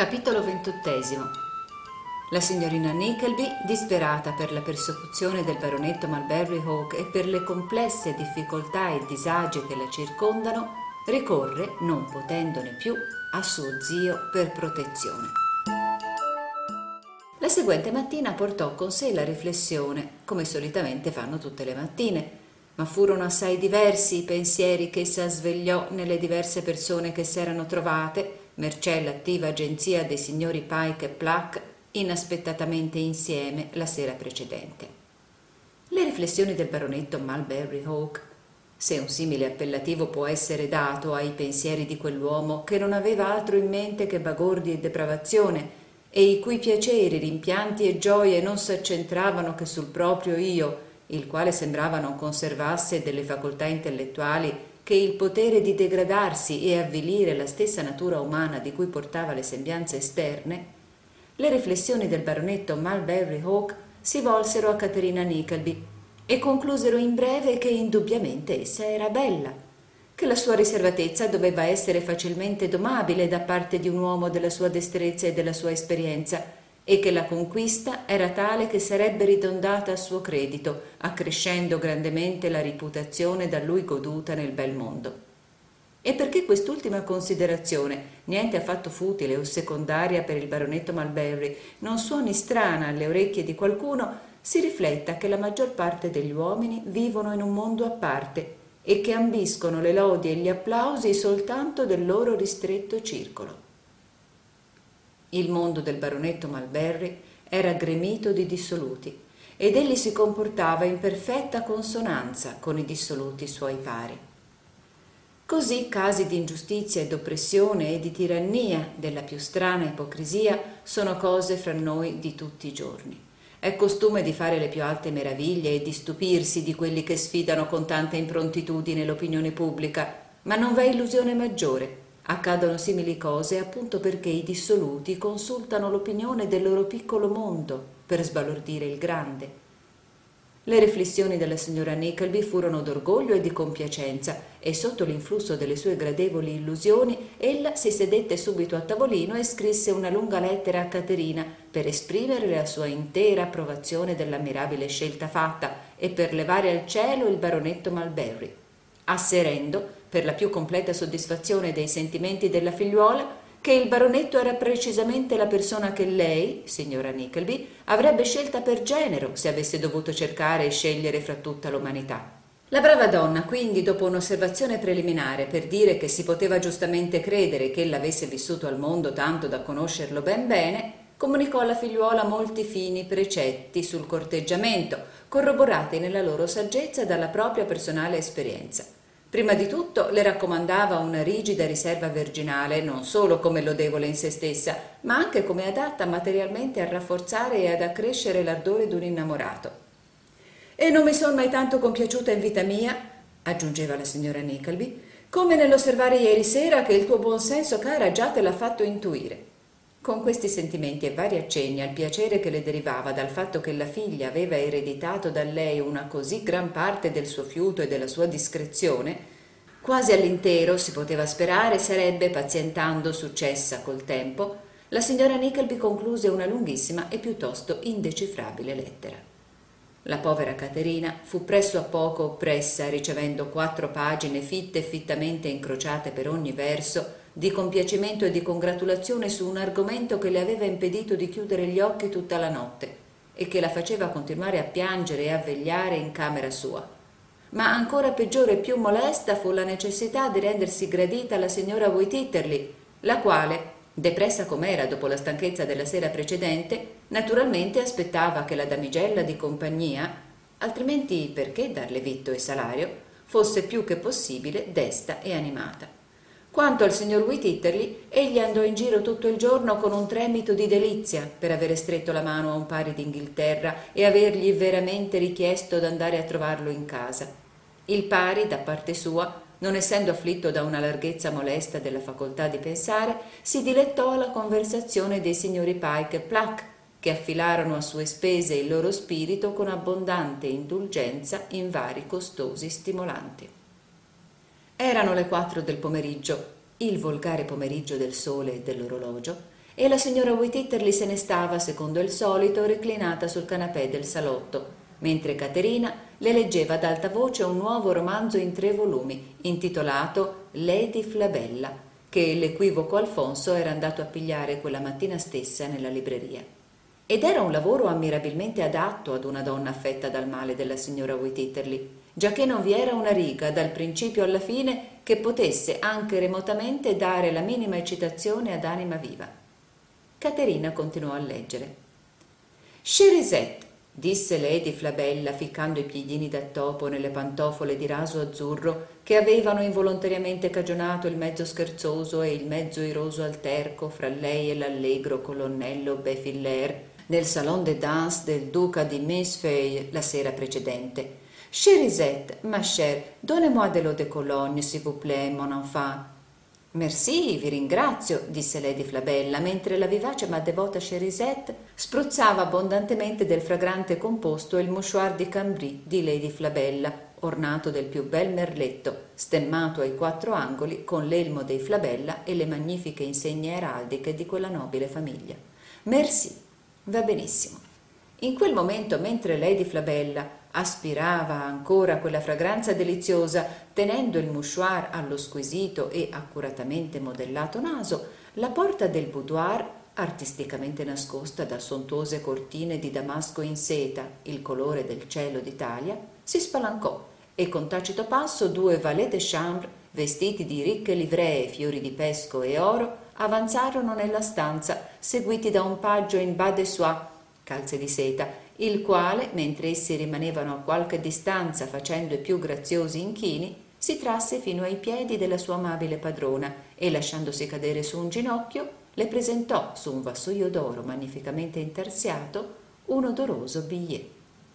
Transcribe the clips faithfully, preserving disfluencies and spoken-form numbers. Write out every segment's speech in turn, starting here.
Capitolo ventottesimo. La signorina Nickleby, disperata per la persecuzione del baronetto Mulberry Hawk e per le complesse difficoltà e disagi che la circondano, ricorre, non potendone più, a suo zio per protezione. La seguente mattina portò con sé la riflessione, come solitamente fanno tutte le mattine, ma furono assai diversi i pensieri che essa svegliò nelle diverse persone che s'erano trovate, mercé l'attiva agenzia dei signori Pyke e Pluck, inaspettatamente insieme la sera precedente. Le riflessioni del baronetto Mulberry Hawk, se un simile appellativo può essere dato ai pensieri di quell'uomo che non aveva altro in mente che bagordi e depravazione, e i cui piaceri, rimpianti e gioie non s'accentravano che sul proprio io, il quale sembrava non conservasse delle facoltà intellettuali che il potere di degradarsi e avvilire la stessa natura umana di cui portava le sembianze esterne, le riflessioni del baronetto Mulberry Hawk si volsero a Caterina Nickleby e conclusero in breve che indubbiamente essa era bella, che la sua riservatezza doveva essere facilmente domabile da parte di un uomo della sua destrezza e della sua esperienza, e che la conquista era tale che sarebbe ridondata a suo credito, accrescendo grandemente la reputazione da lui goduta nel bel mondo. E perché quest'ultima considerazione, niente affatto futile o secondaria per il baronetto Mulberry, non suoni strana alle orecchie di qualcuno, si rifletta che la maggior parte degli uomini vivono in un mondo a parte e che ambiscono le lodi e gli applausi soltanto del loro ristretto circolo. Il mondo del baronetto Mulberry era gremito di dissoluti ed egli si comportava in perfetta consonanza con i dissoluti suoi pari. Così casi di ingiustizia ed oppressione e di tirannia della più strana ipocrisia sono cose fra noi di tutti i giorni. È costume di fare le più alte meraviglie e di stupirsi di quelli che sfidano con tanta improntitudine l'opinione pubblica, ma non v'è illusione maggiore. Accadono simili cose appunto perché i dissoluti consultano l'opinione del loro piccolo mondo per sbalordire il grande. Le riflessioni della signora Nickleby furono d'orgoglio e di compiacenza e sotto l'influsso delle sue gradevoli illusioni ella si sedette subito a tavolino e scrisse una lunga lettera a Caterina per esprimere la sua intera approvazione dell'ammirabile scelta fatta e per levare al cielo il baronetto Mulberry, asserendo, per la più completa soddisfazione dei sentimenti della figliuola, che il baronetto era precisamente la persona che lei, signora Nickleby, avrebbe scelta per genero se avesse dovuto cercare e scegliere fra tutta l'umanità. La brava donna, quindi, dopo un'osservazione preliminare per dire che si poteva giustamente credere che ella avesse vissuto al mondo tanto da conoscerlo ben bene, comunicò alla figliuola molti fini precetti sul corteggiamento, corroborati nella loro saggezza dalla propria personale esperienza. Prima di tutto le raccomandava una rigida riserva virginale, non solo come lodevole in se stessa, ma anche come adatta materialmente a rafforzare e ad accrescere l'ardore d'un innamorato. «E non mi son mai tanto compiaciuta in vita mia», aggiungeva la signora Nickleby, «come nell'osservare ieri sera che il tuo buon senso, cara, già te l'ha fatto intuire». Con questi sentimenti e vari accenni al piacere che le derivava dal fatto che la figlia aveva ereditato da lei una così gran parte del suo fiuto e della sua discrezione, quasi all'intero, si poteva sperare, sarebbe, pazientando, successa col tempo, la signora Nickleby concluse una lunghissima e piuttosto indecifrabile lettera. La povera Caterina fu presso a poco oppressa, ricevendo quattro pagine fitte e fittamente incrociate per ogni verso, di compiacimento e di congratulazione su un argomento che le aveva impedito di chiudere gli occhi tutta la notte e che la faceva continuare a piangere e a vegliare in camera sua. Ma ancora peggiore e più molesta fu la necessità di rendersi gradita alla signora Wititterly, la quale, depressa com'era dopo la stanchezza della sera precedente, naturalmente aspettava che la damigella di compagnia, altrimenti perché darle vitto e salario, fosse più che possibile desta e animata. Quanto al signor Wititterly, egli andò in giro tutto il giorno con un tremito di delizia per avere stretto la mano a un pari d'Inghilterra e avergli veramente richiesto d'andare a trovarlo in casa. Il pari, da parte sua, non essendo afflitto da una larghezza molesta della facoltà di pensare, si dilettò alla conversazione dei signori Pyke e Pluck, che affilarono a sue spese il loro spirito con abbondante indulgenza in vari costosi stimolanti. Erano le quattro del pomeriggio, il volgare pomeriggio del sole e dell'orologio, e la signora Wititterly se ne stava, secondo il solito, reclinata sul canapè del salotto, mentre Caterina le leggeva ad alta voce un nuovo romanzo in tre volumi, intitolato Lady Flabella, che l'equivoco Alfonso era andato a pigliare quella mattina stessa nella libreria. Ed era un lavoro ammirabilmente adatto ad una donna affetta dal male della signora Wititterly, giacché non vi era una riga, dal principio alla fine, che potesse anche remotamente dare la minima eccitazione ad anima viva. Caterina continuò a leggere. Cerisette, disse Lady Flabella, ficcando i piedini da topo nelle pantofole di raso azzurro che avevano involontariamente cagionato il mezzo scherzoso e il mezzo iroso alterco fra lei e l'allegro colonnello Befiller nel salon de danse del duca di Mincefeuille la sera precedente. Cerisette, ma chère, donnez-moi de l'eau de Cologne, s'il vous plaît, mon enfant. Merci, vi ringrazio, disse Lady Flabella, mentre la vivace ma devota Cerisette spruzzava abbondantemente del fragrante composto il mouchoir di Cambry di Lady Flabella, ornato del più bel merletto, stemmato ai quattro angoli con l'elmo dei Flabella e le magnifiche insegne eraldiche di quella nobile famiglia. Merci, va benissimo. In quel momento, mentre Lady Flabella aspirava ancora quella fragranza deliziosa, tenendo il mouchoir allo squisito e accuratamente modellato naso, la porta del boudoir, artisticamente nascosta da sontuose cortine di damasco in seta, il colore del cielo d'Italia, si spalancò e con tacito passo due valet de chambre, vestiti di ricche livree, fiori di pesco e oro, avanzarono nella stanza, seguiti da un paggio in bas de soie, calze di seta, il quale, mentre essi rimanevano a qualche distanza facendo i più graziosi inchini, si trasse fino ai piedi della sua amabile padrona e, lasciandosi cadere su un ginocchio, le presentò su un vassoio d'oro magnificamente intarsiato un odoroso billet.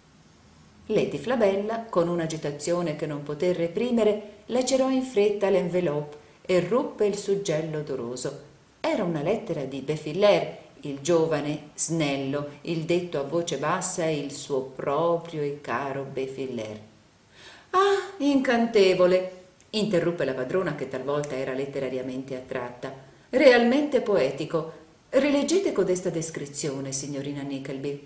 Lady Flabella, con un'agitazione che non poté reprimere, lacerò in fretta l'envelope e ruppe il suggello odoroso. Era una lettera di Befiller, il giovane, snello, il detto a voce bassa e il suo proprio e caro Befiller. «Ah, incantevole!» interruppe la padrona, che talvolta era letterariamente attratta. «Realmente poetico. Rileggete codesta descrizione, signorina Nickleby».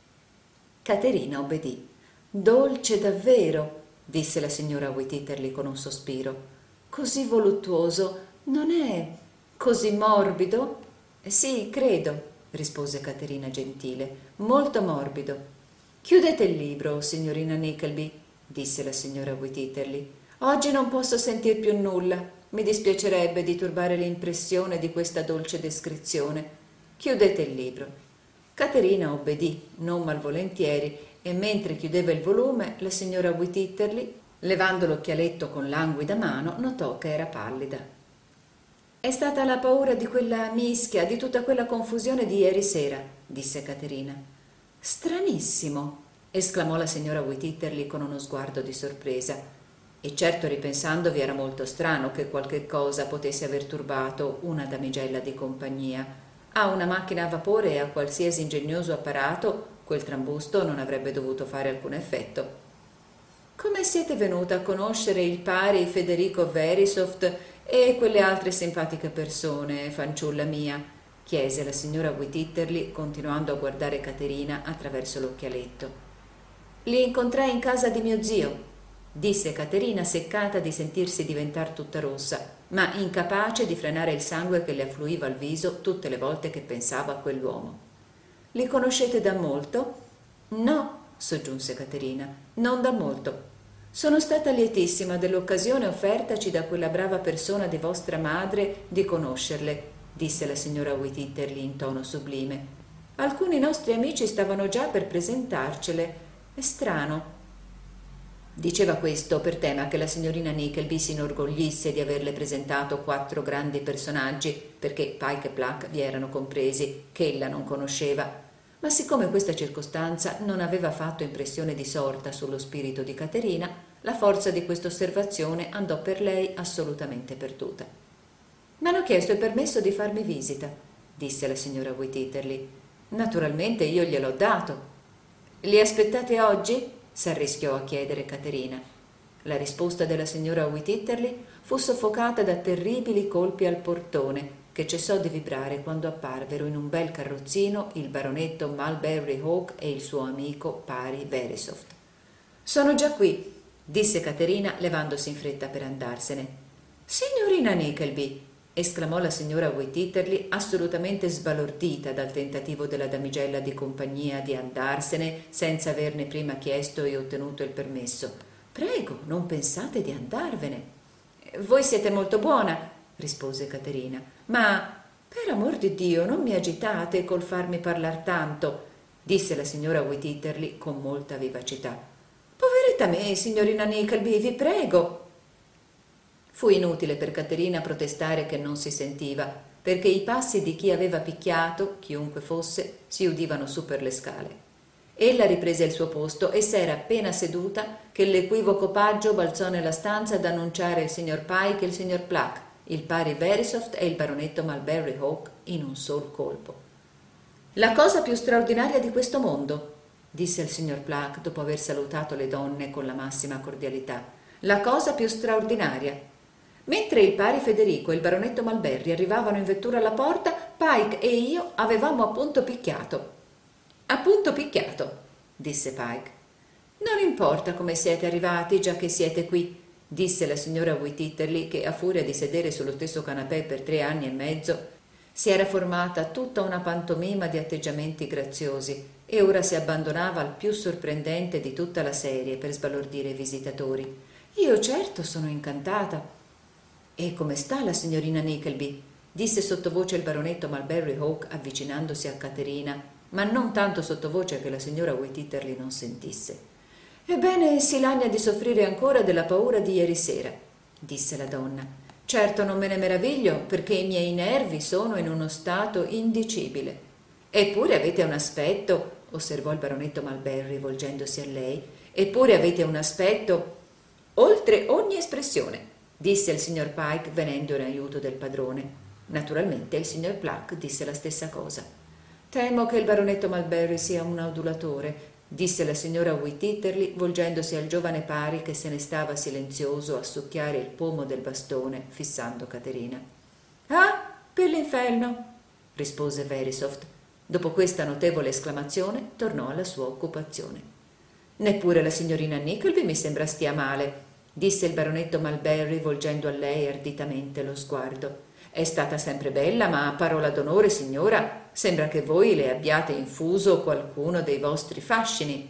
Caterina obbedì. «Dolce davvero», disse la signora Wititterly con un sospiro. «Così voluttuoso, non è così morbido?» «Sì, credo», rispose Caterina gentile, «molto morbido». «Chiudete il libro, signorina Nickleby», disse la signora Wititterly. «Oggi non posso sentir più nulla. Mi dispiacerebbe di turbare l'impressione di questa dolce descrizione. Chiudete il libro». Caterina obbedì, non malvolentieri, e mentre chiudeva il volume, la signora Wititterly, levando l'occhialetto con languida mano, notò che era pallida. «È stata la paura di quella mischia, di tutta quella confusione di ieri sera», disse Caterina. «Stranissimo», esclamò la signora Wititterly con uno sguardo di sorpresa. E certo, ripensandovi, era molto strano che qualche cosa potesse aver turbato una damigella di compagnia. A una macchina a vapore e a qualsiasi ingegnoso apparato quel trambusto non avrebbe dovuto fare alcun effetto. «Come siete venuta a conoscere il pari Federico Verisopht e quelle altre simpatiche persone, fanciulla mia?» chiese la signora Wititterly, continuando a guardare Caterina attraverso l'occhialetto. «Li incontrai in casa di mio zio», disse Caterina, seccata di sentirsi diventar tutta rossa, ma incapace di frenare il sangue che le affluiva al viso tutte le volte che pensava a quell'uomo. «Li conoscete da molto?» «No», soggiunse Caterina, «non da molto. Sono stata lietissima dell'occasione offertaci da quella brava persona di vostra madre di conoscerle», disse la signora Wititterly in tono sublime. «Alcuni nostri amici stavano già per presentarcele. È strano». Diceva questo per tema che la signorina Nickleby si inorgoglisse di averle presentato quattro grandi personaggi, perché Pike e Pluck vi erano compresi, che ella non conosceva. Ma siccome questa circostanza non aveva fatto impressione di sorta sullo spirito di Caterina, la forza di questa osservazione andò per lei assolutamente perduta. «M'hanno chiesto il permesso di farmi visita», disse la signora Wititterly. «Naturalmente io gliel'ho dato». «Li aspettate oggi?» s'arrischiò a chiedere Caterina. La risposta della signora Wititterly fu soffocata da terribili colpi al portone, che cessò di vibrare quando apparvero in un bel carrozzino il baronetto Mulberry Hawk e il suo amico Pari Verisopht. «Sono già qui», disse Caterina levandosi in fretta per andarsene. «Signorina Nickleby», esclamò la signora Wititterly, assolutamente sbalordita dal tentativo della damigella di compagnia di andarsene senza averne prima chiesto e ottenuto il permesso. «Prego, non pensate di andarvene». «Voi siete molto buona», rispose Caterina, «ma per amor di Dio non mi agitate col farmi parlar tanto», disse la signora Wititterly con molta vivacità. «Poveretta me, signorina Nickleby, vi prego». Fu inutile per Caterina protestare che non si sentiva, perché i passi di chi aveva picchiato, chiunque fosse, si udivano su per le scale. Ella riprese il suo posto e s'era appena seduta che l'equivoco paggio balzò nella stanza ad annunciare il signor Pike e il signor Pluck, il Pari Verisopht e il baronetto Mulberry Hawk in un sol colpo. «La cosa più straordinaria di questo mondo», disse il signor Pluck dopo aver salutato le donne con la massima cordialità, «la cosa più straordinaria. Mentre il Pari Federico e il baronetto Mulberry arrivavano in vettura alla porta, Pike e io avevamo appunto picchiato». «Appunto picchiato», disse Pike. «Non importa come siete arrivati, già che siete qui», disse la signora Wititterly, che a furia di sedere sullo stesso canapè per tre anni e mezzo si era formata tutta una pantomima di atteggiamenti graziosi e ora si abbandonava al più sorprendente di tutta la serie per sbalordire i visitatori. «Io certo sono incantata». «E come sta la signorina Nickleby?» disse sottovoce il baronetto Mulberry Hawk avvicinandosi a Caterina, ma non tanto sottovoce che la signora Wititterly non sentisse. «Ebbene, si lagna di soffrire ancora della paura di ieri sera», disse la donna. «Certo non me ne meraviglio, perché i miei nervi sono in uno stato indicibile». «Eppure avete un aspetto», osservò il baronetto Mulberry volgendosi a lei, «eppure avete un aspetto oltre ogni espressione», disse il signor Pike venendo in aiuto del padrone. Naturalmente il signor Pluck disse la stessa cosa. «Temo che il baronetto Mulberry sia un adulatore», disse la signora Wititterly volgendosi al giovane Pari che se ne stava silenzioso a succhiare il pomo del bastone fissando Caterina. «Ah, per l'inferno», rispose Verisopht. Dopo questa notevole esclamazione tornò alla sua occupazione. «Neppure la signorina Nickleby mi sembra stia male», disse il baronetto Mulberry volgendo a lei arditamente lo sguardo. «È stata sempre bella, ma a parola d'onore, signora, sembra che voi le abbiate infuso qualcuno dei vostri fascini».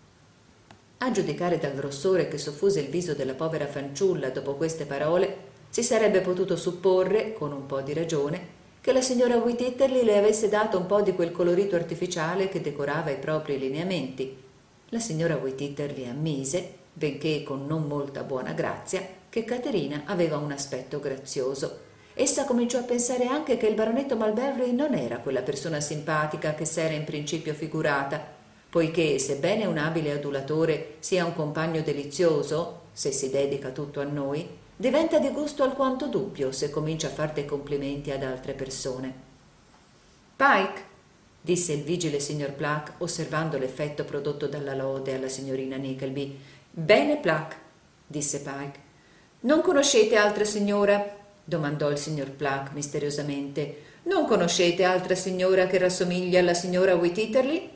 A giudicare dal rossore che soffuse il viso della povera fanciulla dopo queste parole, si sarebbe potuto supporre, con un po' di ragione, che la signora Wititterly le avesse dato un po' di quel colorito artificiale che decorava i propri lineamenti. La signora Wititterly ammise, benché con non molta buona grazia, che Caterina aveva un aspetto grazioso. Essa cominciò a pensare anche che il baronetto Mulberry non era quella persona simpatica che s'era in principio figurata, poiché, sebbene un abile adulatore sia un compagno delizioso, se si dedica tutto a noi, diventa di gusto alquanto dubbio se comincia a far dei complimenti ad altre persone. «Pike», disse il vigile signor Pluck, osservando l'effetto prodotto dalla lode alla signorina Nickleby. «Bene, Pluck», disse Pike. «Non conoscete altra signora?» domandò il signor Pluck misteriosamente. «Non conoscete altra signora che rassomiglia alla signora Wititterly?»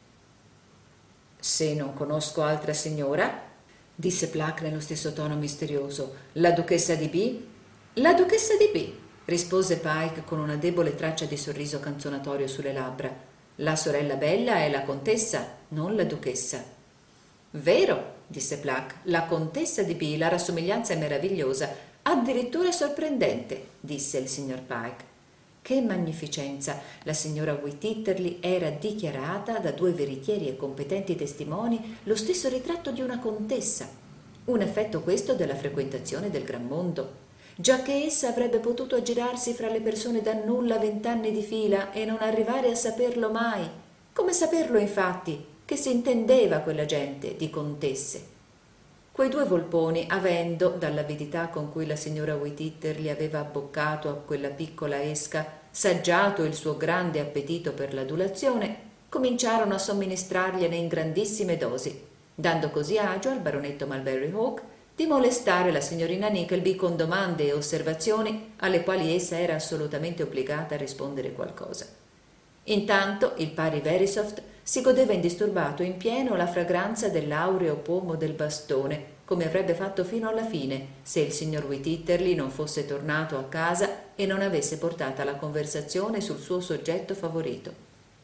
«Se non conosco altra signora», disse Pluck nello stesso tono misterioso, «la duchessa di B?» «La duchessa di B», rispose Pike con una debole traccia di sorriso canzonatorio sulle labbra. «La sorella bella è la contessa, non la duchessa». «Vero», disse Pluck, «la contessa di B, la rassomiglianza è meravigliosa, addirittura sorprendente», disse il signor Pike. Che magnificenza! La signora Wititterly era dichiarata da due veritieri e competenti testimoni lo stesso ritratto di una contessa. Un effetto questo della frequentazione del gran mondo, giacché essa avrebbe potuto aggirarsi fra le persone da nulla vent'anni di fila e non arrivare a saperlo mai. Come saperlo, infatti, che si intendeva quella gente di contesse? Quei due volponi, avendo, dall'avidità con cui la signora Wititterly aveva abboccato a quella piccola esca, saggiato il suo grande appetito per l'adulazione, cominciarono a somministrargliene in grandissime dosi, dando così agio al baronetto Mulberry Hawk di molestare la signorina Nickleby con domande e osservazioni alle quali essa era assolutamente obbligata a rispondere qualcosa. Intanto il pari Verisopht si godeva indisturbato in pieno la fragranza dell'aureo pomo del bastone, come avrebbe fatto fino alla fine se il signor Whititterly non fosse tornato a casa e non avesse portata la conversazione sul suo soggetto favorito.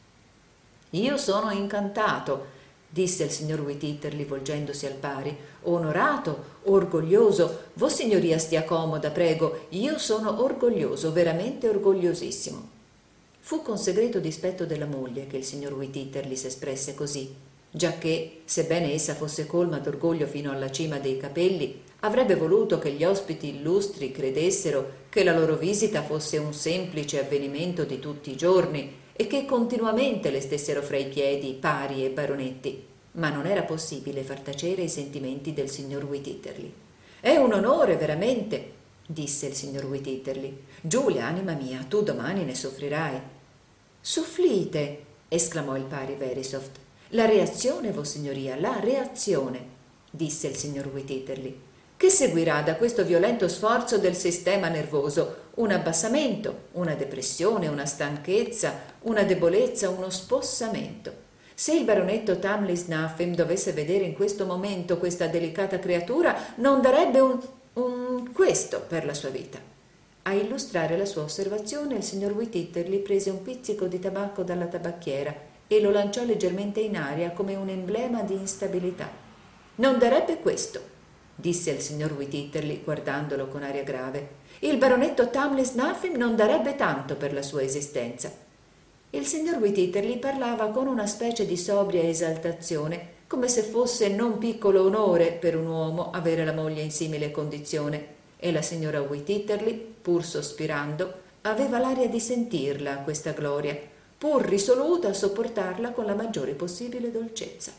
«Io sono incantato», disse il signor Whititterly volgendosi al pari, «onorato, orgoglioso. Vossignoria stia comoda, prego. Io sono orgoglioso, veramente orgogliosissimo». Fu con segreto dispetto della moglie che il signor Whititterly s'espresse così, giacché, sebbene essa fosse colma d'orgoglio fino alla cima dei capelli, avrebbe voluto che gli ospiti illustri credessero che la loro visita fosse un semplice avvenimento di tutti i giorni e che continuamente le stessero fra i piedi pari e baronetti, ma non era possibile far tacere i sentimenti del signor Whititterly. «È un onore, veramente», disse il signor Whititterly. «Giulia, anima mia, tu domani ne soffrirai». «Sofflite», esclamò il pari Verisopht. «La reazione, vossignoria, la reazione», disse il signor Whititterly. «Che seguirà da questo violento sforzo del sistema nervoso? Un abbassamento, una depressione, una stanchezza, una debolezza, uno spossamento. Se il baronetto Tamlyn Snuffim dovesse vedere in questo momento questa delicata creatura, non darebbe un, un questo per la sua vita». A illustrare la sua osservazione, il signor Whititterly prese un pizzico di tabacco dalla tabacchiera e lo lanciò leggermente in aria come un emblema di instabilità. «Non darebbe questo», disse il signor Whititterly guardandolo con aria grave. «Il baronetto Tamlyn Snuffim non darebbe tanto per la sua esistenza». Il signor Whititterly parlava con una specie di sobria esaltazione, come se fosse non piccolo onore per un uomo avere la moglie in simile condizione, e la signora Whititterly, pur sospirando, aveva l'aria di sentirla questa gloria, pur risoluta a sopportarla con la maggiore possibile dolcezza.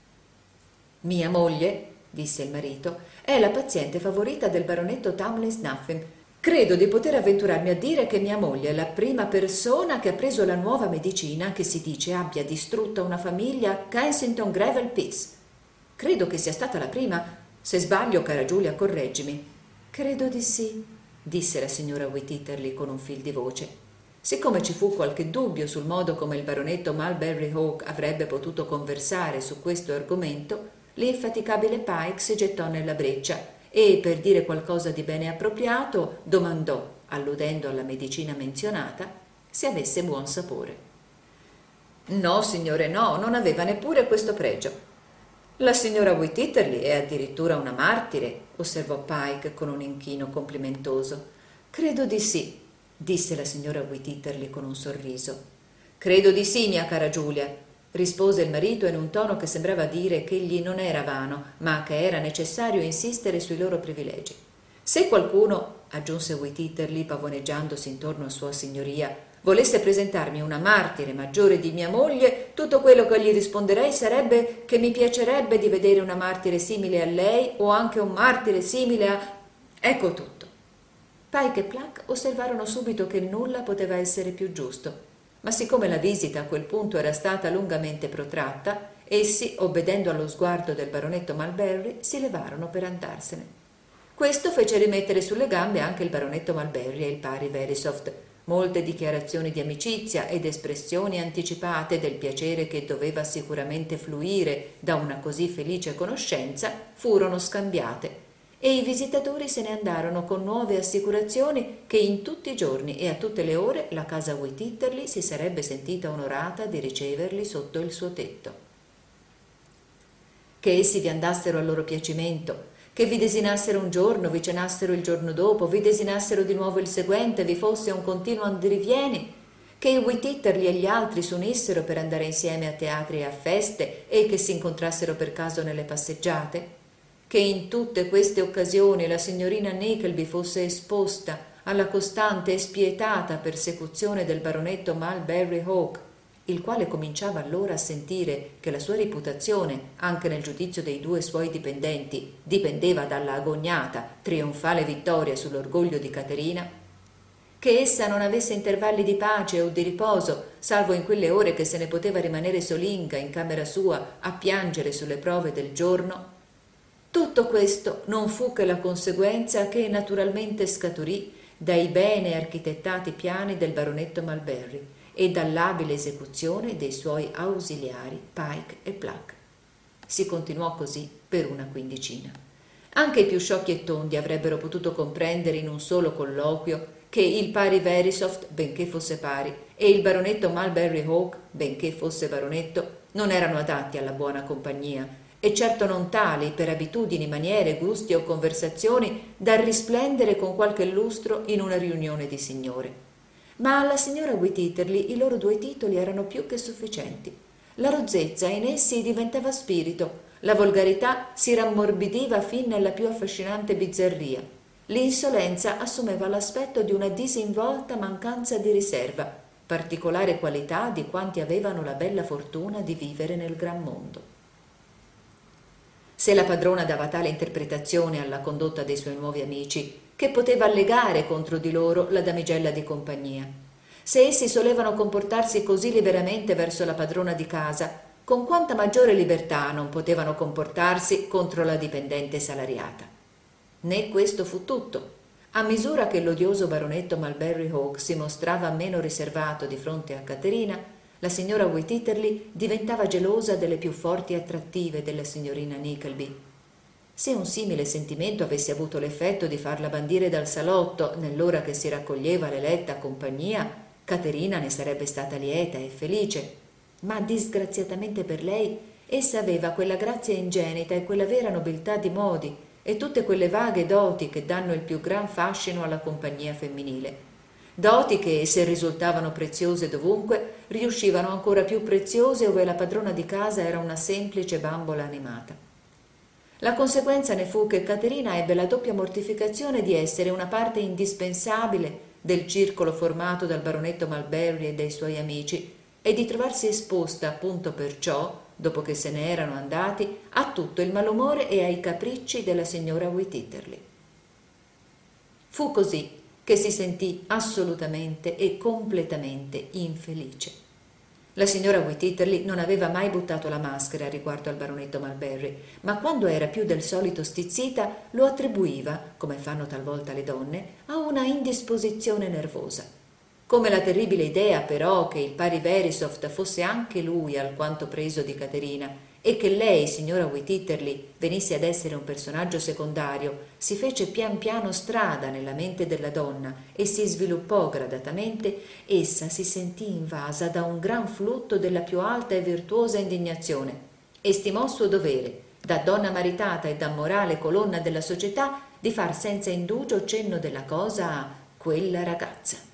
«Mia moglie», disse il marito, «è la paziente favorita del baronetto Tamlyn Snuffim. Credo di poter avventurarmi a dire che mia moglie è la prima persona che ha preso la nuova medicina che si dice abbia distrutta una famiglia a Kensington Gravel Pits. Credo che sia stata la prima. Se sbaglio, cara Giulia, correggimi». «Credo di sì», disse la signora Whititterly con un fil di voce. Siccome ci fu qualche dubbio sul modo come il baronetto Mulberry Hawk avrebbe potuto conversare su questo argomento, l'infaticabile Pike si gettò nella breccia e, per dire qualcosa di bene appropriato, domandò, alludendo alla medicina menzionata, se avesse buon sapore. «No, signore, no, non aveva neppure questo pregio». «La signora Whititterly è addirittura una martire», osservò Pike con un inchino complimentoso. «Credo di sì», disse la signora Whititterly con un sorriso. «Credo di sì, mia cara Giulia», rispose il marito in un tono che sembrava dire che egli non era vano, ma che era necessario insistere sui loro privilegi. «Se qualcuno», aggiunse Whititterly pavoneggiandosi intorno a sua signoria, «volesse presentarmi una martire maggiore di mia moglie, tutto quello che gli risponderei sarebbe che mi piacerebbe di vedere una martire simile a lei o anche un martire simile a... Ecco tutto». Pike e Pluck osservarono subito che nulla poteva essere più giusto, ma siccome la visita a quel punto era stata lungamente protratta, essi, obbedendo allo sguardo del baronetto Mulberry, si levarono per andarsene. Questo fece rimettere sulle gambe anche il baronetto Mulberry e il pari Verisopht. Molte dichiarazioni di amicizia ed espressioni anticipate del piacere che doveva sicuramente fluire da una così felice conoscenza furono scambiate e i visitatori se ne andarono con nuove assicurazioni che in tutti i giorni e a tutte le ore la casa Whititterly si sarebbe sentita onorata di riceverli sotto il suo tetto. Che essi vi andassero al loro piacimento, che vi desinassero un giorno, vi cenassero il giorno dopo, vi desinassero di nuovo il seguente, vi fosse un continuo andirivieni, che i Whititterly e gli altri si unissero per andare insieme a teatri e a feste e che si incontrassero per caso nelle passeggiate, che in tutte queste occasioni la signorina Nickleby fosse esposta alla costante e spietata persecuzione del baronetto Mulberry Hawk, il quale cominciava allora a sentire che la sua reputazione, anche nel giudizio dei due suoi dipendenti, dipendeva dalla agognata, trionfale vittoria sull'orgoglio di Caterina, che essa non avesse intervalli di pace o di riposo, salvo in quelle ore che se ne poteva rimanere solinga in camera sua a piangere sulle prove del giorno, Tutto questo non fu che la conseguenza che naturalmente scaturì dai bene architettati piani del baronetto Mulberry e dall'abile esecuzione dei suoi ausiliari Pike e Pluck. Si continuò così per una quindicina. Anche i più sciocchi e tondi avrebbero potuto comprendere in un solo colloquio che il pari Verisopht, benché fosse pari, e il baronetto Mulberry Hawk, benché fosse baronetto, non erano adatti alla buona compagnia, e certo non tali per abitudini, maniere, gusti o conversazioni da risplendere con qualche lustro in una riunione di signore. Ma alla signora Wheatearly i loro due titoli erano più che sufficienti. La rozzezza in essi diventava spirito, la volgarità si rammorbidiva fin nella più affascinante bizzarria, l'insolenza assumeva l'aspetto di una disinvolta mancanza di riserva, particolare qualità di quanti avevano la bella fortuna di vivere nel gran mondo. Se la padrona dava tale interpretazione alla condotta dei suoi nuovi amici, che poteva allegare contro di loro la damigella di compagnia? Se essi solevano comportarsi così liberamente verso la padrona di casa, con quanta maggiore libertà non potevano comportarsi contro la dipendente salariata? Né questo fu tutto. A misura che l'odioso baronetto Mulberry Hawk si mostrava meno riservato di fronte a Caterina, la signora Wheatearly diventava gelosa delle più forti attrattive della signorina Nickleby. Se un simile sentimento avesse avuto l'effetto di farla bandire dal salotto nell'ora che si raccoglieva l'eletta compagnia, Caterina ne sarebbe stata lieta e felice, ma disgraziatamente per lei essa aveva quella grazia ingenita e quella vera nobiltà di modi e tutte quelle vaghe doti che danno il più gran fascino alla compagnia femminile. Doti che, se risultavano preziose dovunque, riuscivano ancora più preziose ove la padrona di casa era una semplice bambola animata. La conseguenza ne fu che Caterina ebbe la doppia mortificazione di essere una parte indispensabile del circolo formato dal baronetto Mulberry e dai suoi amici e di trovarsi esposta appunto perciò, dopo che se ne erano andati, a tutto il malumore e ai capricci della signora Wheatearly. Fu così che si sentì assolutamente e completamente infelice. La signora Wheatearly non aveva mai buttato la maschera riguardo al baronetto Mulberry, ma quando era più del solito stizzita lo attribuiva, come fanno talvolta le donne, a una indisposizione nervosa. Come la terribile idea però che il pari Verisopht fosse anche lui alquanto preso di Caterina e che lei, signora Wheatearly, venisse ad essere un personaggio secondario, si fece pian piano strada nella mente della donna e si sviluppò gradatamente, essa si sentì invasa da un gran flutto della più alta e virtuosa indignazione e stimò suo dovere, da donna maritata e da morale colonna della società, di far senza indugio cenno della cosa a quella ragazza.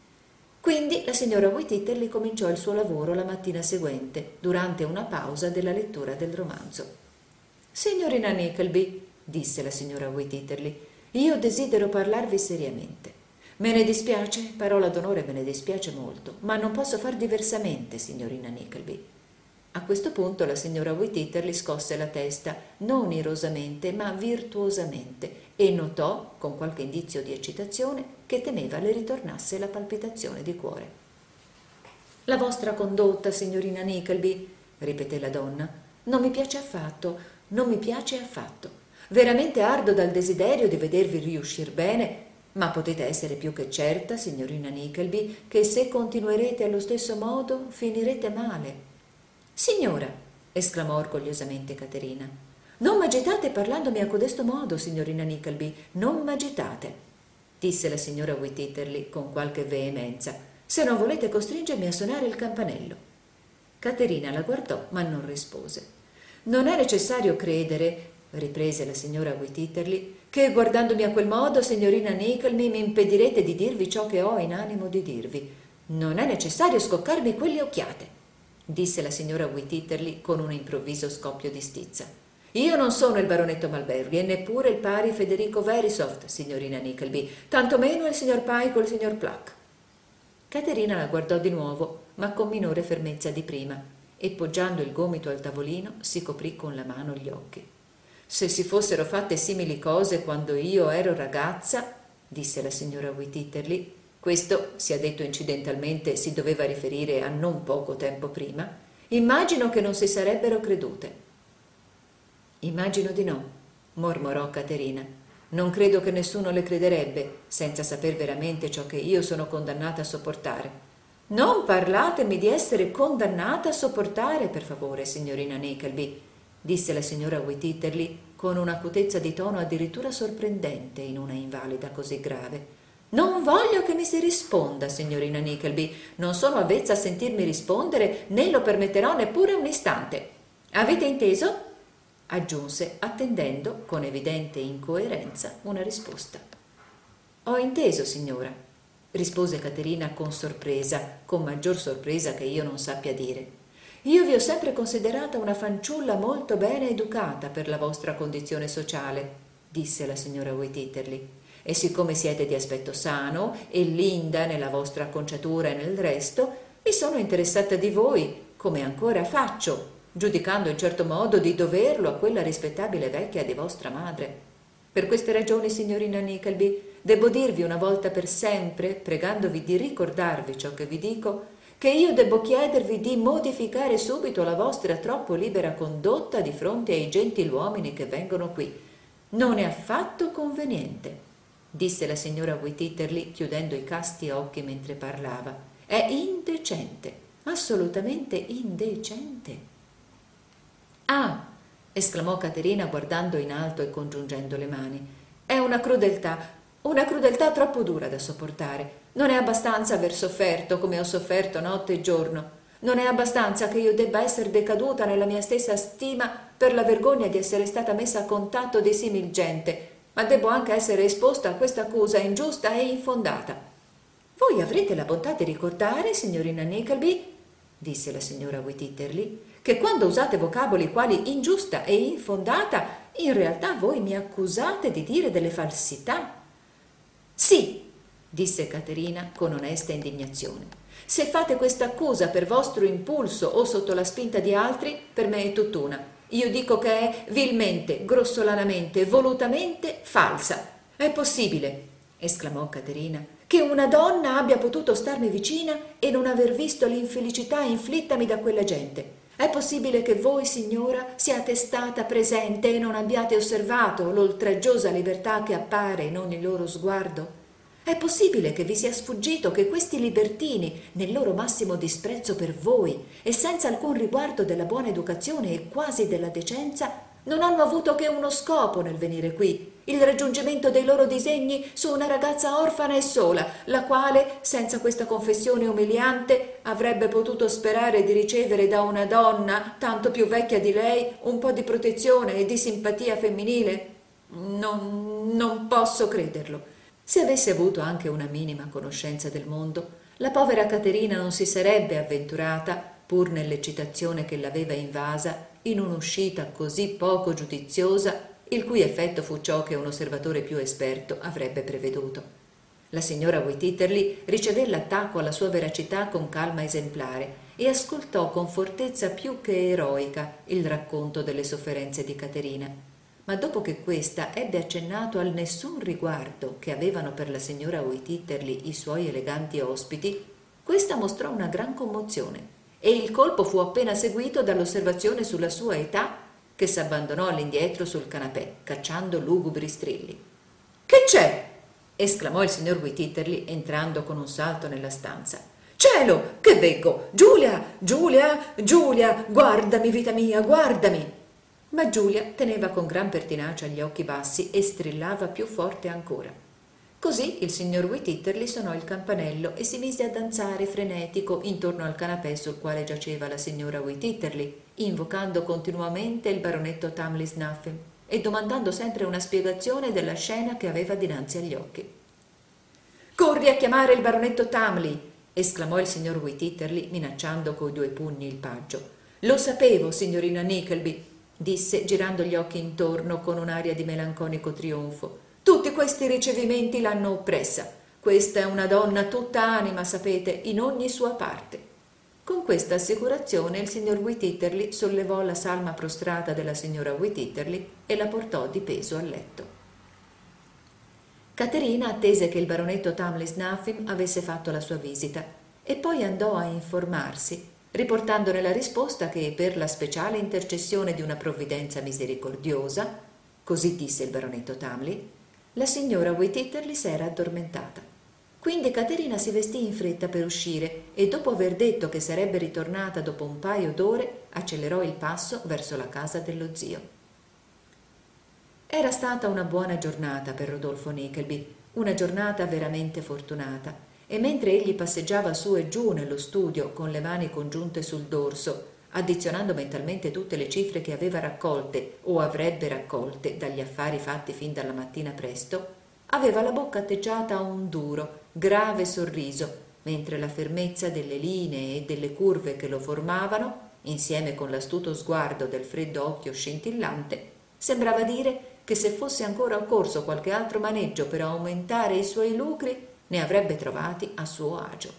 Quindi la signora Wheatearly cominciò il suo lavoro la mattina seguente, durante una pausa della lettura del romanzo. «Signorina Nickleby», disse la signora Wheatearly, «io desidero parlarvi seriamente. Me ne dispiace, parola d'onore me ne dispiace molto, ma non posso far diversamente, signorina Nickleby». A questo punto la signora Wheatearly scosse la testa, non irosamente, ma virtuosamente, e notò, con qualche indizio di eccitazione, che temeva le ritornasse la palpitazione di cuore. «La vostra condotta, signorina Nickleby», ripeté la donna, «non mi piace affatto, non mi piace affatto. Veramente ardo dal desiderio di vedervi riuscir bene, ma potete essere più che certa, signorina Nickleby, che se continuerete allo stesso modo finirete male». «Signora», esclamò orgogliosamente Caterina, «non m'agitate parlandomi a codesto modo, signorina Nickleby, non m'agitate», disse la signora Wheatearly con qualche veemenza, «se non volete costringermi a suonare il campanello». Caterina la guardò, ma non rispose. «Non è necessario credere», riprese la signora Wheatearly, «che guardandomi a quel modo, signorina Nickleby, mi impedirete di dirvi ciò che ho in animo di dirvi. Non è necessario scoccarmi quelle occhiate», disse la signora Wheatearly con un improvviso scoppio di stizza. «Io non sono il baronetto Mulberry e neppure il pari Federico Verisopht, signorina Nickleby, tantomeno il signor Pike o il signor Pluck». Caterina la guardò di nuovo, ma con minore fermezza di prima, e poggiando il gomito al tavolino si coprì con la mano gli occhi. «Se si fossero fatte simili cose quando io ero ragazza», disse la signora Wheatearly, questo, sia detto incidentalmente, si doveva riferire a non poco tempo prima, «immagino che non si sarebbero credute». «Immagino di no», mormorò Caterina. Non credo che nessuno le crederebbe, senza saper veramente ciò che io sono condannata a sopportare. Non parlatemi di essere condannata a sopportare, per favore, signorina Nickleby, disse la signora Wititterly con un'acutezza di tono addirittura sorprendente in una invalida così grave. Non voglio che mi si risponda, signorina Nickleby. Non sono avvezza a sentirmi rispondere, né lo permetterò neppure un istante. Avete inteso? Aggiunse, attendendo con evidente incoerenza una risposta. Ho inteso, signora, rispose Caterina con sorpresa, con maggior sorpresa che io non sappia dire. Io vi ho sempre considerata una fanciulla molto bene educata per la vostra condizione sociale, disse la signora Wititterly, e siccome siete di aspetto sano e linda nella vostra acconciatura e nel resto, mi sono interessata di voi, come ancora faccio, giudicando in certo modo di doverlo a quella rispettabile vecchia di vostra madre. Per queste ragioni, signorina Nickleby, debbo dirvi una volta per sempre, pregandovi di ricordarvi ciò che vi dico, che io debbo chiedervi di modificare subito la vostra troppo libera condotta di fronte ai gentiluomini che vengono qui. Non è affatto conveniente, disse la signora Wititterly chiudendo i casti occhi mentre parlava. È indecente, assolutamente indecente. Ah, esclamò Caterina guardando in alto e congiungendo le mani. È una crudeltà, una crudeltà troppo dura da sopportare. Non è abbastanza aver sofferto come ho sofferto notte e giorno. Non è abbastanza che io debba essere decaduta nella mia stessa stima per la vergogna di essere stata messa a contatto di simil gente, ma debbo anche essere esposta a questa accusa ingiusta e infondata. Voi avrete la bontà di ricordare, signorina Nickleby, disse la signora Wititterly, che quando usate vocaboli quali ingiusta e infondata, in realtà voi mi accusate di dire delle falsità. Sì, disse Caterina con onesta indignazione. Se fate questa accusa per vostro impulso o sotto la spinta di altri, per me è tutt'una. Io dico che è vilmente, grossolanamente, volutamente falsa. È possibile, esclamò Caterina, che una donna abbia potuto starmi vicina e non aver visto l'infelicità inflittami da quella gente. È possibile che voi, signora, siate stata presente e non abbiate osservato l'oltraggiosa libertà che appare in ogni loro sguardo? È possibile che vi sia sfuggito che questi libertini, nel loro massimo disprezzo per voi e senza alcun riguardo della buona educazione e quasi della decenza, non hanno avuto che uno scopo nel venire qui, il raggiungimento dei loro disegni su una ragazza orfana e sola, la quale, senza questa confessione umiliante, avrebbe potuto sperare di ricevere da una donna, tanto più vecchia di lei, un po' di protezione e di simpatia femminile? Non, non posso crederlo. Se avesse avuto anche una minima conoscenza del mondo, la povera Caterina non si sarebbe avventurata, pur nell'eccitazione che l'aveva invasa, in un'uscita così poco giudiziosa, il cui effetto fu ciò che un osservatore più esperto avrebbe preveduto. La signora Wititterly ricevé l'attacco alla sua veracità con calma esemplare e ascoltò con fortezza più che eroica il racconto delle sofferenze di Caterina. Ma dopo che questa ebbe accennato al nessun riguardo che avevano per la signora Wititterly i suoi eleganti ospiti, questa mostrò una gran commozione e il colpo fu appena seguito dall'osservazione sulla sua età, che s'abbandonò all'indietro sul canapè, cacciando lugubri strilli. «Che c'è?» esclamò il signor Wititterly entrando con un salto nella stanza. «Cielo, che veggo! Giulia, Giulia, Giulia, guardami, vita mia, guardami!» Ma Giulia teneva con gran pertinacia gli occhi bassi e strillava più forte ancora. Così il signor Wititterly suonò il campanello e si mise a danzare frenetico intorno al canapè sul quale giaceva la signora Wititterly, invocando continuamente il baronetto Tamlyn Snuffim e domandando sempre una spiegazione della scena che aveva dinanzi agli occhi. «Corri a chiamare il baronetto Tamlyn!» esclamò il signor Wititterly minacciando coi due pugni il paggio. «Lo sapevo, signorina Nickleby!» disse girando gli occhi intorno con un'aria di melanconico trionfo. «Tutti questi ricevimenti l'hanno oppressa. Questa è una donna tutta anima, sapete, in ogni sua parte». Con questa assicurazione il signor Wititterly sollevò la salma prostrata della signora Wititterly e la portò di peso a letto. Caterina attese che il baronetto Tamlyn Snuffim avesse fatto la sua visita e poi andò a informarsi, riportandone la risposta che, per la speciale intercessione di una provvidenza misericordiosa, così disse il baronetto Tamlin, la signora Wititterly s'era addormentata. Quindi Caterina si vestì in fretta per uscire e dopo aver detto che sarebbe ritornata dopo un paio d'ore, accelerò il passo verso la casa dello zio. Era stata una buona giornata per Rodolfo Nickleby, una giornata veramente fortunata, e mentre egli passeggiava su e giù nello studio con le mani congiunte sul dorso, addizionando mentalmente tutte le cifre che aveva raccolte o avrebbe raccolte dagli affari fatti fin dalla mattina presto, aveva la bocca atteggiata a un duro, grave sorriso, mentre la fermezza delle linee e delle curve che lo formavano, insieme con l'astuto sguardo del freddo occhio scintillante, sembrava dire che se fosse ancora occorso qualche altro maneggio per aumentare i suoi lucri, ne avrebbe trovati a suo agio.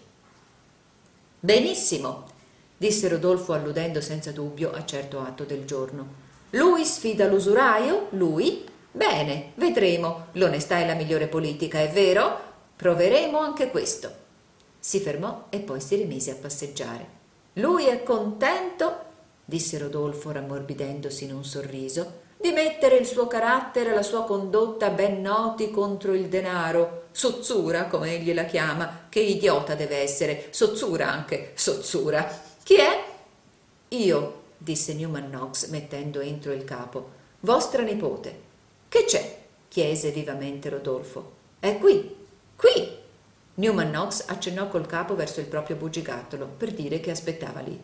«Benissimo», disse Rodolfo alludendo senza dubbio a certo atto del giorno. «Lui sfida l'usuraio? Lui? Bene, vedremo. L'onestà è la migliore politica, è vero? Proveremo anche questo». Si fermò e poi si rimise a passeggiare. «Lui è contento», disse Rodolfo rammorbidendosi in un sorriso, «di mettere il suo carattere e la sua condotta ben noti contro il denaro. Sozzura, come egli la chiama. Che idiota deve essere. Sozzura anche, sozzura. Chi è?» «Io», disse Newman Knox mettendo entro il capo. «Vostra nipote». «Che c'è?» chiese vivamente Rodolfo. «È qui, qui!» Newman Knox accennò col capo verso il proprio bugigattolo per dire che aspettava lì.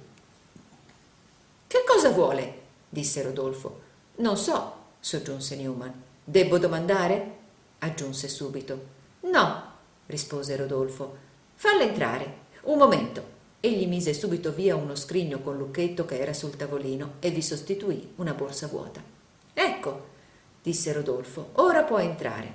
«Che cosa vuole?» disse Rodolfo. «Non so», soggiunse Newman. «Debbo domandare?» aggiunse subito. «No», rispose Rodolfo. «Falla entrare. Un momento». Egli mise subito via uno scrigno con lucchetto che era sul tavolino e vi sostituì una borsa vuota. «Ecco», disse Rodolfo, «ora può entrare».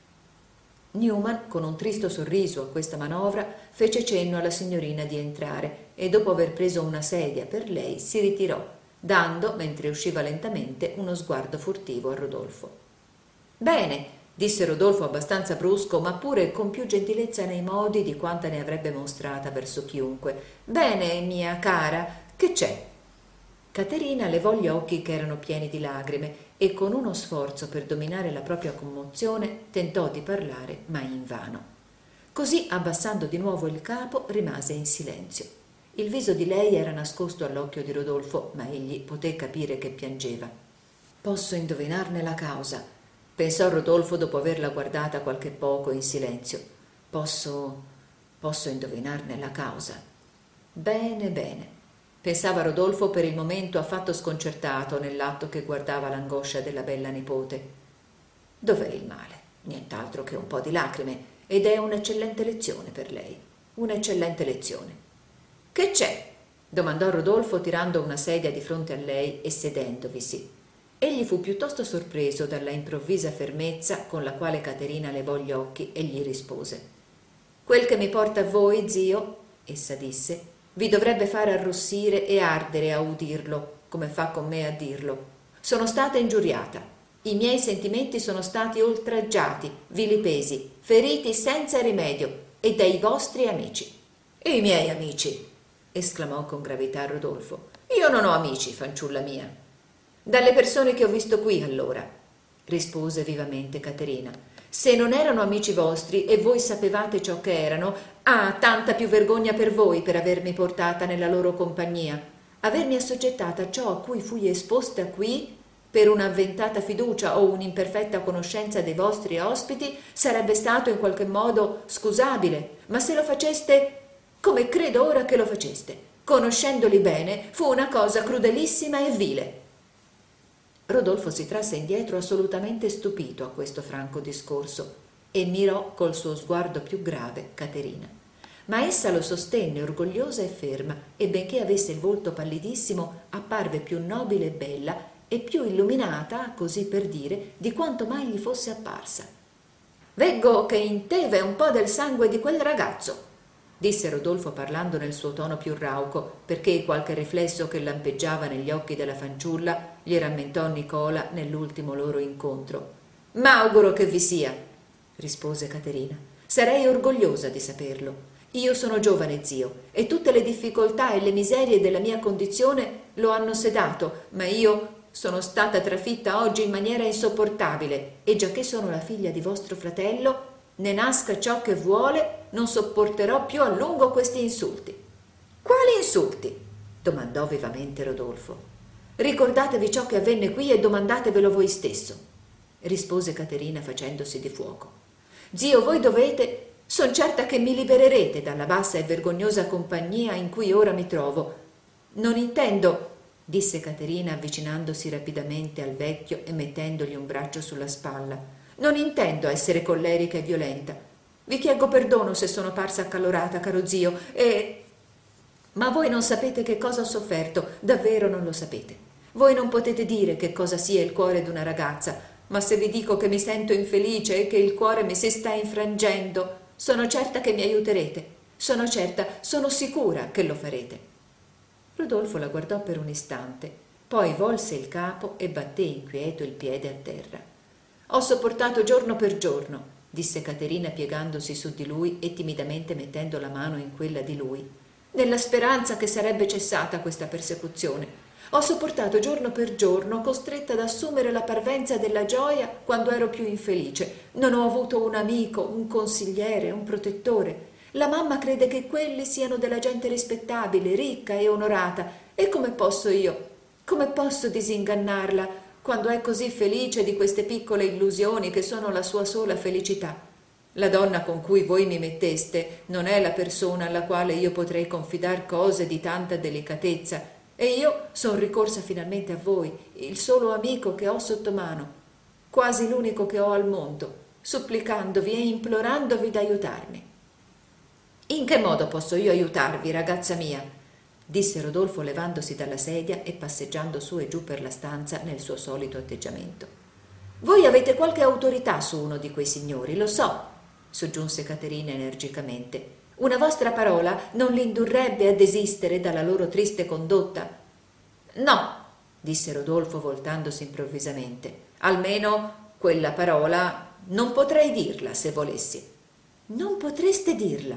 Newman, con un tristo sorriso a questa manovra, fece cenno alla signorina di entrare e dopo aver preso una sedia per lei si ritirò, dando, mentre usciva lentamente, uno sguardo furtivo a Rodolfo. «Bene», disse Rodolfo abbastanza brusco, ma pure con più gentilezza nei modi di quanta ne avrebbe mostrata verso chiunque. «Bene, mia cara, che c'è?» Caterina levò gli occhi che erano pieni di lagrime e con uno sforzo per dominare la propria commozione tentò di parlare, ma invano. Così, abbassando di nuovo il capo, rimase in silenzio. Il viso di lei era nascosto all'occhio di Rodolfo, ma egli poté capire che piangeva. «Posso indovinarne la causa», pensò Rodolfo dopo averla guardata qualche poco in silenzio. «Posso... posso indovinarne la causa». «Bene, bene», pensava Rodolfo per il momento affatto sconcertato nell'atto che guardava l'angoscia della bella nipote. «Dov'è il male? Nient'altro che un po' di lacrime, ed è un'eccellente lezione per lei, un'eccellente lezione». «Che c'è?» domandò Rodolfo tirando una sedia di fronte a lei e sedendovisi. Egli fu piuttosto sorpreso dalla improvvisa fermezza con la quale Caterina levò gli occhi e gli rispose. «Quel che mi porta a voi, zio», essa disse, «vi dovrebbe fare arrossire e ardere a udirlo, come fa con me a dirlo. Sono stata ingiuriata. I miei sentimenti sono stati oltraggiati, vilipesi, feriti senza rimedio, e dai vostri amici». «I miei amici!» esclamò con gravità Rodolfo. «Io non ho amici, fanciulla mia». «Dalle persone che ho visto qui, allora», rispose vivamente Caterina. «Se non erano amici vostri e voi sapevate ciò che erano, ah, tanta più vergogna per voi per avermi portata nella loro compagnia. Avermi assoggettata a ciò a cui fui esposta qui, per un'avventata fiducia o un'imperfetta conoscenza dei vostri ospiti, sarebbe stato in qualche modo scusabile, ma se lo faceste, come credo ora che lo faceste, conoscendoli bene, fu una cosa crudelissima e vile». Rodolfo si trasse indietro assolutamente stupito a questo franco discorso e mirò col suo sguardo più grave Caterina. Ma essa lo sostenne orgogliosa e ferma e benché avesse il volto pallidissimo apparve più nobile e bella e più illuminata, così per dire, di quanto mai gli fosse apparsa. «Veggo che in te v'è un po' del sangue di quel ragazzo», disse Rodolfo parlando nel suo tono più rauco, perché qualche riflesso che lampeggiava negli occhi della fanciulla gli rammentò Nicola nell'ultimo loro incontro. «M'auguro che vi sia», rispose Caterina. «Sarei orgogliosa di saperlo. Io sono giovane, zio, e tutte le difficoltà e le miserie della mia condizione lo hanno sedato, ma io, sono stata trafitta oggi in maniera insopportabile e giacché sono la figlia di vostro fratello, ne nasca ciò che vuole, non sopporterò più a lungo questi insulti. Quali insulti? Domandò vivamente Rodolfo. Ricordatevi ciò che avvenne qui e domandatevelo voi stesso, rispose Caterina facendosi di fuoco. Zio, voi dovete, son certa che mi libererete dalla bassa e vergognosa compagnia in cui ora mi trovo. Non intendo, disse Caterina avvicinandosi rapidamente al vecchio e mettendogli un braccio sulla spalla, non intendo essere collerica e violenta. Vi chiedo perdono se sono parsa accalorata, caro zio, e... ma voi non sapete che cosa ho sofferto, davvero non lo sapete. Voi non potete dire che cosa sia il cuore d'una ragazza, ma se vi dico che mi sento infelice e che il cuore mi si sta infrangendo, sono certa che mi aiuterete. Sono certa, sono sicura che lo farete. Rodolfo la guardò per un istante, poi volse il capo e batté inquieto il piede a terra. Ho sopportato giorno per giorno, disse Caterina piegandosi su di lui e timidamente mettendo la mano in quella di lui, nella speranza che sarebbe cessata questa persecuzione. Ho sopportato giorno per giorno, costretta ad assumere la parvenza della gioia quando ero più infelice. Non ho avuto un amico, un consigliere, un protettore. La mamma crede che quelli siano della gente rispettabile, ricca e onorata. E come posso io? Come posso disingannarla quando è così felice di queste piccole illusioni che sono la sua sola felicità? La donna con cui voi mi metteste non è la persona alla quale io potrei confidar cose di tanta delicatezza. E io son ricorsa finalmente a voi, il solo amico che ho sotto mano, quasi l'unico che ho al mondo, supplicandovi e implorandovi d'aiutarmi. In che modo posso io aiutarvi, ragazza mia? Disse Rodolfo levandosi dalla sedia e passeggiando su e giù per la stanza nel suo solito atteggiamento. Voi avete qualche autorità su uno di quei signori, lo so, soggiunse Caterina energicamente. Una vostra parola non li indurrebbe a desistere dalla loro triste condotta? No, disse Rodolfo voltandosi improvvisamente. Almeno quella parola non potrei dirla se volessi. Non potreste dirla?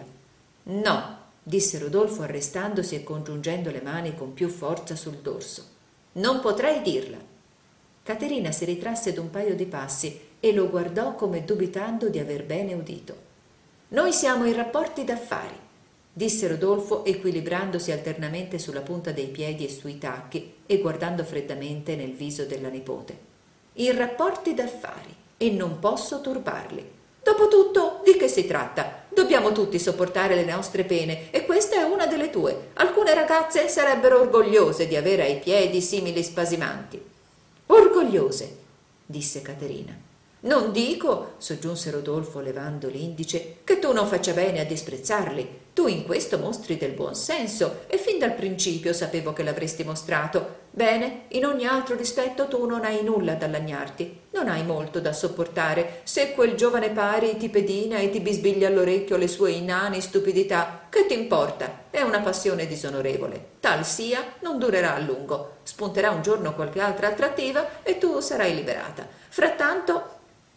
No, disse Rodolfo arrestandosi e congiungendo le mani con più forza sul dorso. Non potrei dirla. Caterina si ritrasse d'un paio di passi e lo guardò come dubitando di aver bene udito. Noi siamo in rapporti d'affari, disse Rodolfo equilibrandosi alternamente sulla punta dei piedi e sui tacchi e guardando freddamente nel viso della nipote. In rapporti d'affari e non posso turbarli. Dopotutto, di che si tratta? Dobbiamo tutti sopportare le nostre pene e questa è una delle tue. Alcune ragazze sarebbero orgogliose di avere ai piedi simili spasimanti. Orgogliose, disse Caterina. Non dico, soggiunse Rodolfo levando l'indice, che tu non faccia bene a disprezzarli. Tu in questo mostri del buon senso e fin dal principio sapevo che l'avresti mostrato. Bene, in ogni altro rispetto tu non hai nulla da lagnarti, non hai molto da sopportare. Se quel giovane pari ti pedina e ti bisbiglia all'orecchio le sue inane stupidità, che ti importa? È una passione disonorevole. Tal sia, non durerà a lungo. Spunterà un giorno qualche altra attrattiva e tu sarai liberata. Frattanto...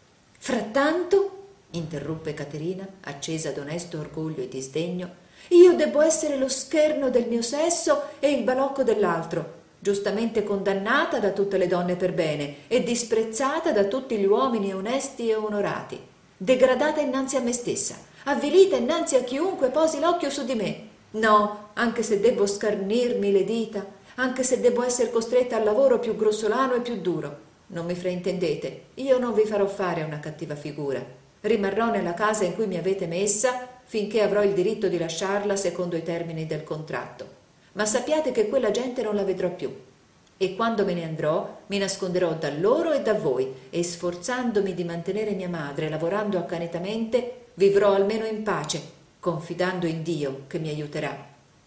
Frattanto, interruppe Caterina, accesa d'onesto orgoglio e di sdegno, io debbo essere lo scherno del mio sesso e il balocco dell'altro, giustamente condannata da tutte le donne per bene e disprezzata da tutti gli uomini onesti e onorati, degradata innanzi a me stessa, avvilita innanzi a chiunque posi l'occhio su di me. No, anche se debbo scarnirmi le dita, anche se debbo essere costretta al lavoro più grossolano e più duro. Non mi fraintendete, io non vi farò fare una cattiva figura. Rimarrò nella casa in cui mi avete messa finché avrò il diritto di lasciarla secondo i termini del contratto. Ma sappiate che quella gente non la vedrò più. E quando me ne andrò, mi nasconderò da loro e da voi e sforzandomi di mantenere mia madre, lavorando accanitamente, vivrò almeno in pace, confidando in Dio che mi aiuterà.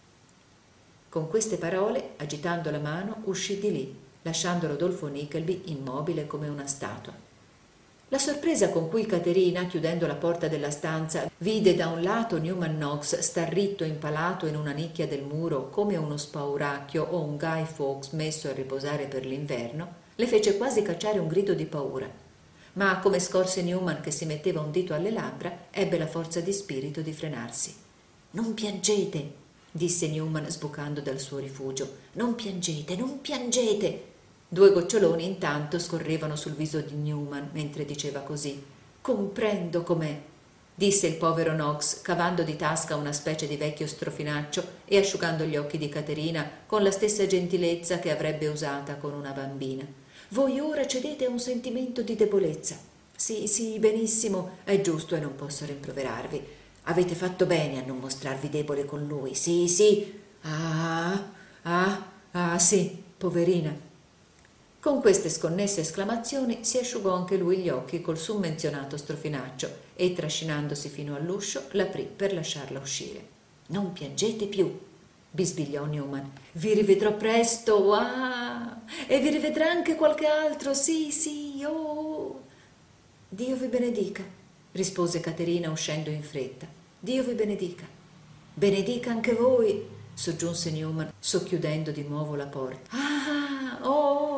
Con queste parole, agitando la mano, uscì di lì, lasciando Rodolfo Nickleby immobile come una statua. La sorpresa con cui Caterina, chiudendo la porta della stanza, vide da un lato Newman Knox star ritto impalato in una nicchia del muro come uno spauracchio o un Guy Fawkes messo a riposare per l'inverno, le fece quasi cacciare un grido di paura. Ma come scorse Newman che si metteva un dito alle labbra, ebbe la forza di spirito di frenarsi. «Non piangete», disse Newman sbucando dal suo rifugio. «Non piangete, non piangete!» Due goccioloni intanto scorrevano sul viso di Newman mentre diceva così. «Comprendo com'è», disse il povero Knox, cavando di tasca una specie di vecchio strofinaccio e asciugando gli occhi di Caterina con la stessa gentilezza che avrebbe usata con una bambina. «Voi ora cedete a un sentimento di debolezza. Sì, sì, benissimo, è giusto e non posso rimproverarvi. Avete fatto bene a non mostrarvi debole con lui. Sì, sì. Ah, ah, ah, sì, poverina». Con queste sconnesse esclamazioni si asciugò anche lui gli occhi col summenzionato strofinaccio e, trascinandosi fino all'uscio, l'aprì per lasciarla uscire. «Non piangete più», bisbigliò Newman. «Vi rivedrò presto, ah! E vi rivedrà anche qualche altro, sì, sì, oh!» «Dio vi benedica», rispose Caterina uscendo in fretta. «Dio vi benedica». «Benedica anche voi», soggiunse Newman, socchiudendo di nuovo la porta. «Ah, oh!»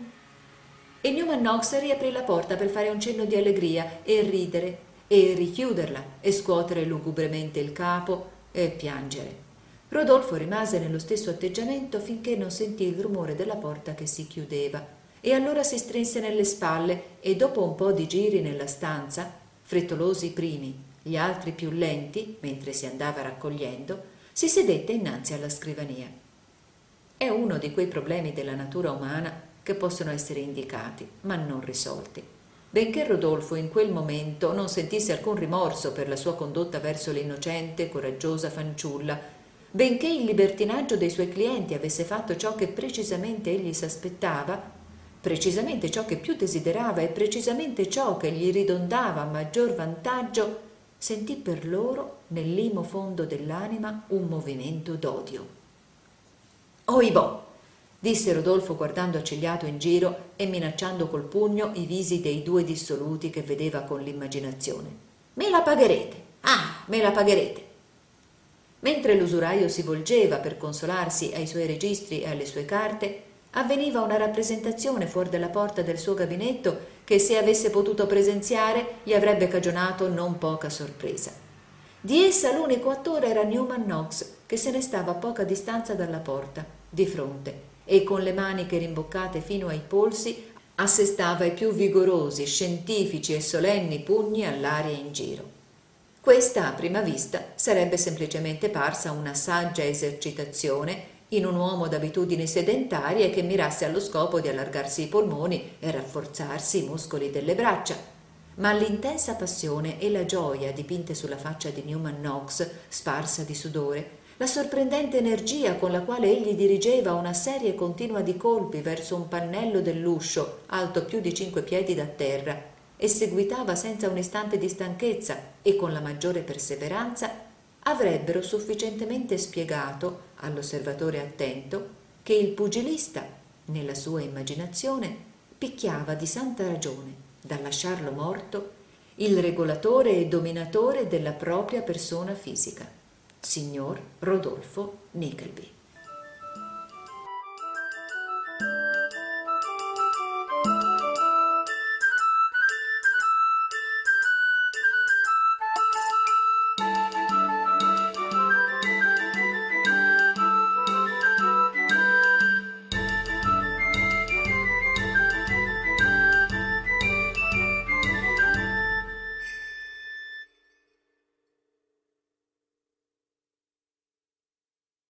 E Newman Knox riaprì la porta per fare un cenno di allegria e ridere e richiuderla e scuotere lugubremente il capo e piangere. Rodolfo rimase nello stesso atteggiamento finché non sentì il rumore della porta che si chiudeva e allora si strinse nelle spalle e dopo un po' di giri nella stanza, frettolosi i primi, gli altri più lenti, mentre si andava raccogliendo, si sedette innanzi alla scrivania. È uno di quei problemi della natura umana che possono essere indicati, ma non risolti. Benché Rodolfo in quel momento non sentisse alcun rimorso per la sua condotta verso l'innocente, coraggiosa fanciulla, benché il libertinaggio dei suoi clienti avesse fatto ciò che precisamente egli s'aspettava, precisamente ciò che più desiderava e precisamente ciò che gli ridondava a maggior vantaggio, sentì per loro, nell'imo fondo dell'anima, un movimento d'odio. «Oibò!» disse Rodolfo guardando accigliato in giro e minacciando col pugno i visi dei due dissoluti che vedeva con l'immaginazione. «Me la pagherete! Ah, me la pagherete!» Mentre l'usuraio si volgeva per consolarsi ai suoi registri e alle sue carte, avveniva una rappresentazione fuori dalla porta del suo gabinetto che, se avesse potuto presenziare, gli avrebbe cagionato non poca sorpresa. Di essa l'unico attore era Newman Knox, che se ne stava a poca distanza dalla porta, di fronte, e con le maniche rimboccate fino ai polsi assestava i più vigorosi, scientifici e solenni pugni all'aria in giro. Questa, a prima vista, sarebbe semplicemente parsa una saggia esercitazione in un uomo d'abitudini sedentarie che mirasse allo scopo di allargarsi i polmoni e rafforzarsi i muscoli delle braccia, ma l'intensa passione e la gioia dipinte sulla faccia di Newman Knox, sparsa di sudore, la sorprendente energia con la quale egli dirigeva una serie continua di colpi verso un pannello dell'uscio alto più di cinque piedi da terra e seguitava senza un istante di stanchezza e con la maggiore perseveranza, avrebbero sufficientemente spiegato all'osservatore attento che il pugilista, nella sua immaginazione, picchiava di santa ragione, da lasciarlo morto, il regolatore e dominatore della propria persona fisica, signor Rodolfo Nickleby.